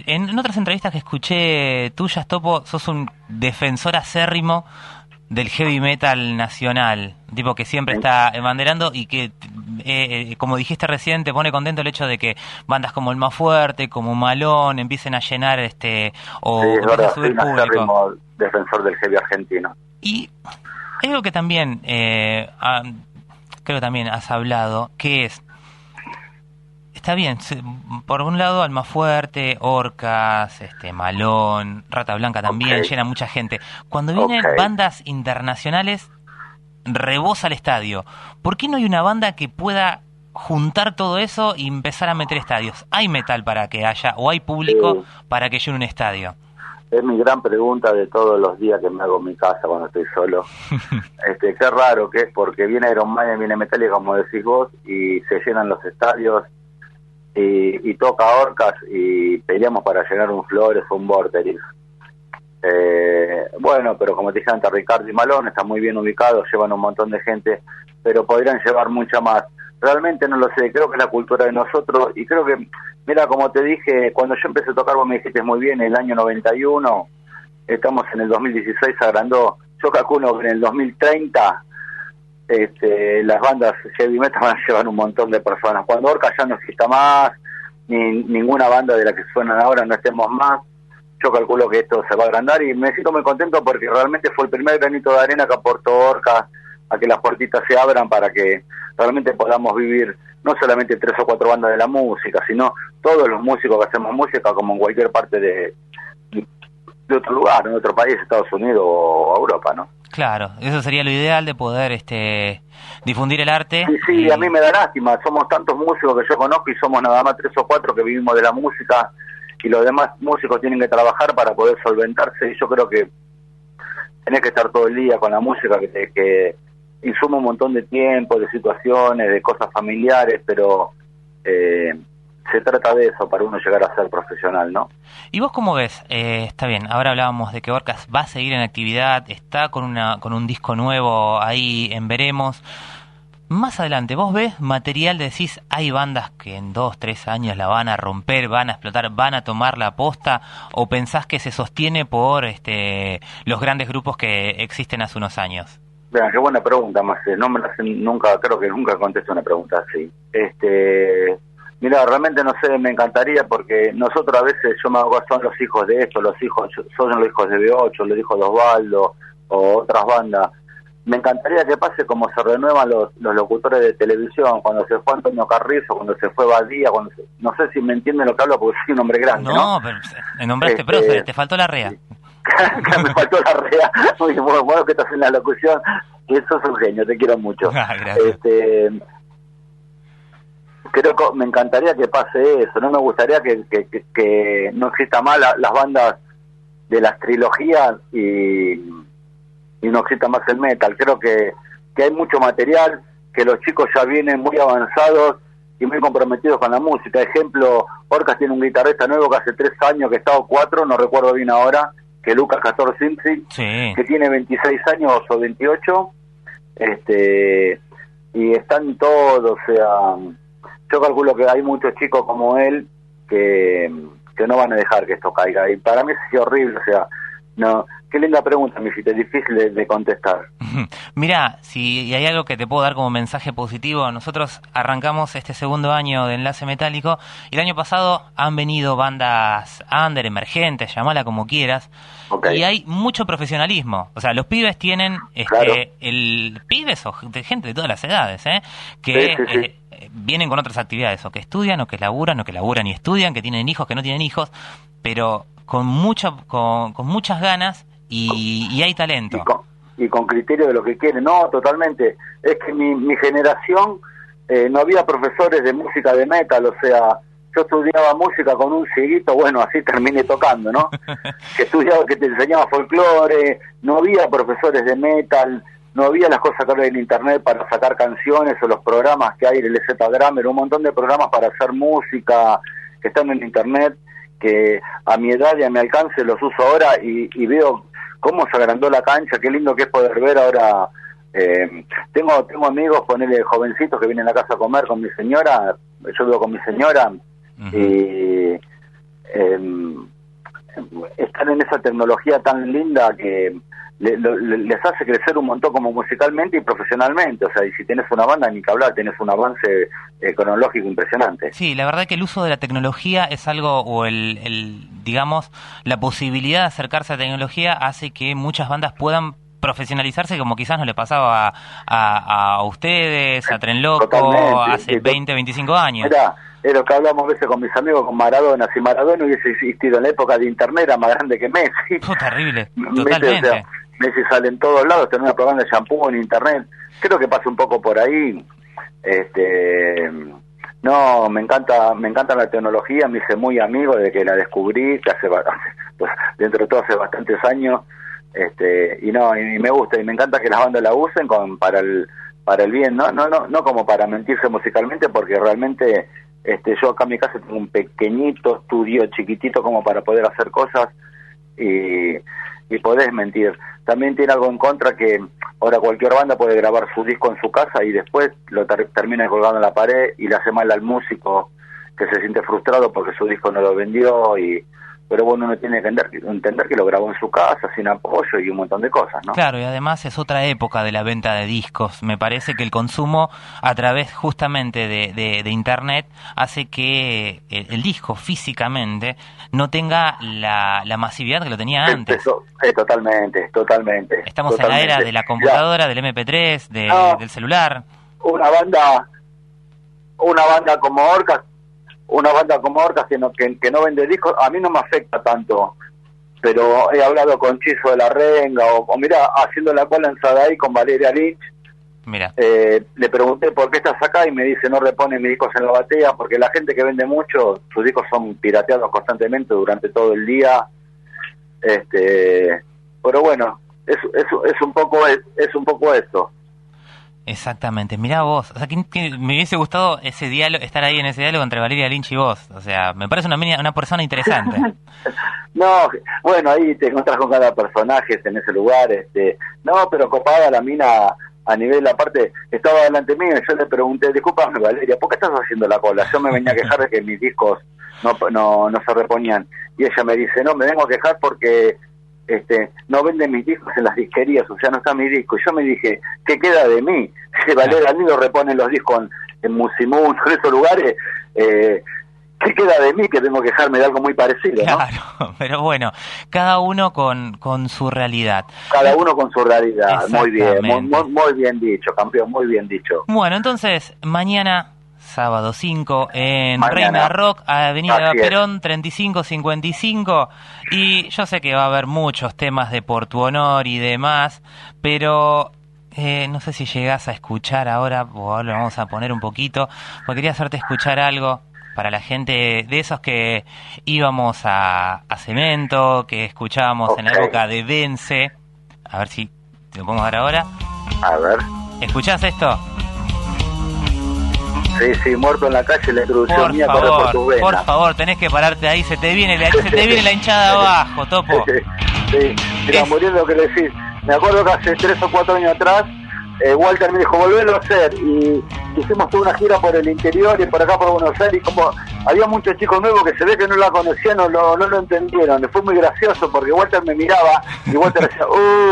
en otras entrevistas que escuché tuyas, Topo, sos un defensor acérrimo del heavy metal nacional, tipo que siempre está banderando y que, como dijiste recién, te pone contento el hecho de que bandas como El Más Fuerte, como Malón, empiecen a llenar o sí, empiecen a subir soy un público. acérrimo defensor del heavy argentino. Y hay algo que también, creo que también has hablado, que es, está bien, por un lado Almafuerte, Orcas, Malón, Rata Blanca también, llena mucha gente. Cuando vienen bandas internacionales, rebosa el estadio. ¿Por qué no hay una banda que pueda juntar todo eso y empezar a meter estadios? ¿Hay metal para que haya, o hay público para que llene un estadio? Es mi gran pregunta de todos los días que me hago en mi casa cuando estoy solo. Qué raro que es, porque viene Iron Maiden, viene Metallica, como decís vos, y se llenan los estadios, y toca Orcas, y peleamos para llenar un Flores o un Vorterix. Bueno, pero como te dije antes, Ricardo y Malón están muy bien ubicados, llevan un montón de gente, pero podrían llevar mucha más. Realmente no lo sé, creo que es la cultura de nosotros, y creo que, mira, como te dije, cuando yo empecé a tocar, vos me dijiste muy bien, en el año 91, estamos en el 2016, se agrandó. Yo calculo que en el 2030 las bandas heavy metal van a llevar un montón de personas. Cuando Orca ya no exista más, ni ninguna banda de la que suenan ahora no estemos más, yo calculo que esto se va a agrandar, y me siento muy contento porque realmente fue el primer granito de arena que aportó Orca a que las puertitas se abran para que realmente podamos vivir no solamente 3 o 4 bandas de la música, sino todos los músicos que hacemos música, como en cualquier parte de otro lugar, en otro país, Estados Unidos o Europa, ¿no? Claro, eso sería lo ideal, de poder difundir el arte. Sí, a mí me da lástima, somos tantos músicos que yo conozco y somos nada más 3 o 4 que vivimos de la música, y los demás músicos tienen que trabajar para poder solventarse, y yo creo que tenés que estar todo el día con la música, que insuma un montón de tiempo, de situaciones, de cosas familiares, pero se trata de eso para uno llegar a ser profesional, ¿no? ¿Y vos cómo ves? Está bien, ahora hablábamos de que Orcas va a seguir en actividad, está con un disco nuevo ahí en veremos. Más adelante, ¿vos ves material, decís, hay bandas que en 2, 3 años la van a romper, van a explotar, van a tomar la posta, o pensás que se sostiene por los grandes grupos que existen hace unos años? Vean, qué buena pregunta, Marcelo. No me la hacen nunca, creo que nunca contesto una pregunta así. Mira, realmente no sé, me encantaría, porque nosotros a veces, yo me hago, son los hijos de esto, son los hijos de B8, los hijos de Osvaldo, o otras bandas. Me encantaría que pase como se renuevan los locutores de televisión, cuando se fue Antonio Carrizo, cuando se fue Badía, no sé si me entienden lo que hablo, porque soy un hombre grande, ¿no? No, pero me nombraste prócer, te faltó la rea. Me faltó la rea. Muy bueno que estás en la locución, que sos un genio, te quiero mucho. Gracias. Creo que me encantaría que pase eso, no me gustaría que no exista más las bandas de las trilogías y no exista más el metal. Creo que hay mucho material, que los chicos ya vienen muy avanzados y muy comprometidos con la música. Ejemplo, Orcas tiene un guitarrista nuevo que hace 3 años, que está, o 4, no recuerdo bien ahora, que Lucas Castor Simpson, que tiene 26 años o 28, y están todos, o sea, yo calculo que hay muchos chicos como él que no van a dejar que esto caiga, y para mí es horrible, o sea, no. Qué linda pregunta, mi hijita, es difícil de contestar. Mirá, si hay algo que te puedo dar como mensaje positivo, nosotros arrancamos este segundo año de Enlace Metálico, y el año pasado han venido bandas under, emergentes, llamala como quieras, y hay mucho profesionalismo. O sea, los pibes tienen, pibes o gente de todas las edades, que vienen con otras actividades, o que estudian, o que laburan y estudian, que tienen hijos, que no tienen hijos, pero con muchas ganas, y hay talento. Y con criterio de lo que quieren. No, totalmente. Es que mi generación no había profesores de música de metal, o sea, yo estudiaba música con un cieguito, bueno, así terminé tocando, ¿no? que te enseñaba folclore, no había profesores de metal, no había las cosas que hay en internet para sacar canciones, o los programas que hay, el Z-Grammer, un montón de programas para hacer música que están en internet, que a mi edad y a mi alcance los uso ahora, y veo cómo se agrandó la cancha. Qué lindo que es poder ver ahora. Tengo amigos, ponele, jovencitos que vienen a casa a comer con mi señora, yo vivo con mi señora, están en esa tecnología tan linda que les hace crecer un montón como musicalmente y profesionalmente. O sea, y si tienes una banda, ni que hablar, tienes un avance cronológico impresionante. Sí, la verdad que el uso de la tecnología es algo, o digamos, la posibilidad de acercarse a la tecnología hace que muchas bandas puedan profesionalizarse, como quizás no le pasaba a ustedes, a Tren Loco, Totalmente, hace 20, 25 años. Mirá, es lo que hablamos a veces con mis amigos, con Maradona. Si Maradona hubiese existido en la época de Internet, era más grande que Messi. Terrible, totalmente. O sea, Messi sale en todos lados, tiene una propaganda de shampoo en Internet. Creo que pasa un poco por ahí. No, me encanta la tecnología, me hice muy amigo desde que la descubrí, que pues, dentro de todo hace bastantes años. Y me gusta y me encanta que las bandas la usen para el bien, no como para mentirse musicalmente, porque realmente yo acá en mi casa tengo un pequeñito estudio chiquitito como para poder hacer cosas y podés mentir. También tiene algo en contra, que ahora cualquier banda puede grabar su disco en su casa y después lo termina colgando en la pared y le hace mal al músico, que se siente frustrado porque su disco no lo vendió. Pero bueno, uno tiene que entender que lo grabó en su casa, sin apoyo y un montón de cosas, ¿no? Claro, y además es otra época de la venta de discos. Me parece que el consumo a través justamente de Internet hace que el disco físicamente no tenga la masividad que lo tenía antes. Totalmente. Estamos en la era de la computadora, del MP3, del celular. Una banda como Orcas, que no vende discos, a mí no me afecta tanto, pero he hablado con Chizo de la Renga, o mira, haciendo la cola en Sadaí con Valeria Lynch. Mira. Le pregunté por qué estás acá y me dice: no repone mis discos en la batea, porque la gente que vende mucho, sus discos son pirateados constantemente durante todo el día. Pero bueno, es un poco esto. Exactamente, mirá vos, o sea, que me hubiese gustado ese diálogo, estar ahí en ese diálogo entre Valeria Lynch y vos, o sea, me parece una persona interesante. No, bueno, ahí te encontrás con cada personaje en ese lugar, no, pero copada la mina a nivel, aparte, estaba delante mío y yo le pregunté: discúlpame Valeria, ¿por qué estás haciendo la cola? Yo me venía a quejar de que mis discos no se reponían, y ella me dice: no, me vengo a quejar porque no venden mis discos en las disquerías, o sea, no está mi disco. Y yo me dije: ¿qué queda de mí? Si Valeria ni lo reponen los discos en Musimundo, en esos lugares, ¿qué queda de mí que tengo que quejarme de algo muy parecido? Claro, ¿no? Pero bueno, cada uno con su realidad. Cada uno con su realidad, muy bien, muy bien dicho, campeón, muy bien dicho. Bueno, entonces, mañana, sábado 5, en Reina Rock, Avenida Perón 3555, y yo sé que va a haber muchos temas de Por Tu Honor y demás, pero no sé si llegás a escuchar ahora, o ahora lo vamos a poner un poquito, porque quería hacerte escuchar algo para la gente de esos que íbamos a Cemento, que escuchábamos en la época de Vence. A ver si te lo podemos dar ahora. A ver. ¿Escuchás esto? Sí, Muerto en la Calle, la introducción mía corre por tus venas. Por favor, tenés que pararte ahí, se te viene la hinchada abajo, Topo. Sí, mira, muriendo lo que le decís. Me acuerdo que hace 3 o 4 años atrás, Walter me dijo: volverlo a hacer, y hicimos toda una gira por el interior y por acá por Buenos Aires, y como había muchos chicos nuevos que se ve que no la conocían, no lo entendieron. Fue muy gracioso porque Walter me miraba y Walter decía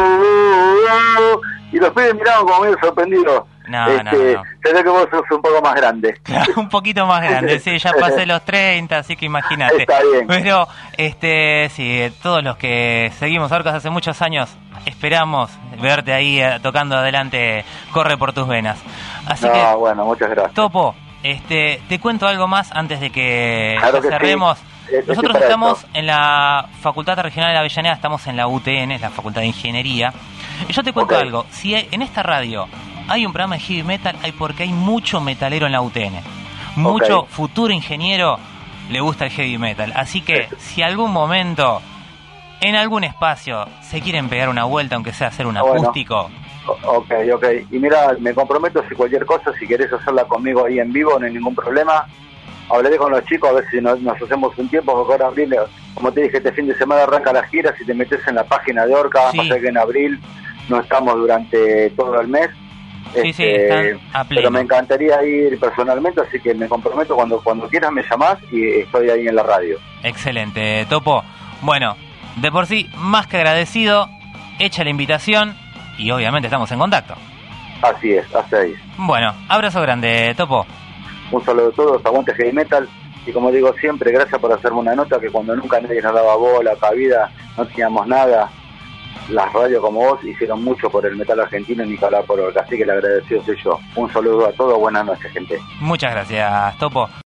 y los pibes miraban como medio sorprendidos. No. Se ve que vos sos un poco más grande. Claro, un poquito más grande, sí, ya pasé los 30, así que imagínate. Está bien. Pero, sí, todos los que seguimos Orcas hace muchos años, esperamos verte ahí tocando adelante Corre por tus venas. Así que, bueno, muchas gracias. Topo, te cuento algo más antes de que cerremos. Sí. Nosotros estamos en la Facultad Regional de Avellaneda, estamos en la UTN, es la Facultad de Ingeniería. Y yo te cuento algo, si en esta radio hay un programa de heavy metal, porque hay mucho metalero en la UTN. Mucho futuro ingeniero le gusta el heavy metal. Así que si algún momento, en algún espacio, se quieren pegar una vuelta, aunque sea hacer un acústico. Ok. Y mira, me comprometo, si cualquier cosa, si querés hacerla conmigo ahí en vivo, no hay ningún problema. Hablaré con los chicos a ver si nos hacemos un tiempo, porque ahora abril, como te dije, este fin de semana arranca la gira. Si te metes en la página de Orca, pasa que en abril no estamos durante todo el mes. Sí, están a pleno. Pero me encantaría ir personalmente, así que me comprometo cuando quieras me llamás y estoy ahí en la radio. Excelente, Topo. Bueno, de por sí, más que agradecido, hecha la invitación y obviamente estamos en contacto. Así es, así es. Bueno, abrazo grande, Topo. Un saludo a todos, aguante heavy metal. Y como digo siempre, gracias por hacerme una nota que cuando nunca nadie nos daba bola, cabida, no teníamos nada. Las radios como vos hicieron mucho por el metal argentino y ni que hablar por Orca, así que le agradecido soy yo. Un saludo a todos, buenas noches, gente. Muchas gracias, Topo.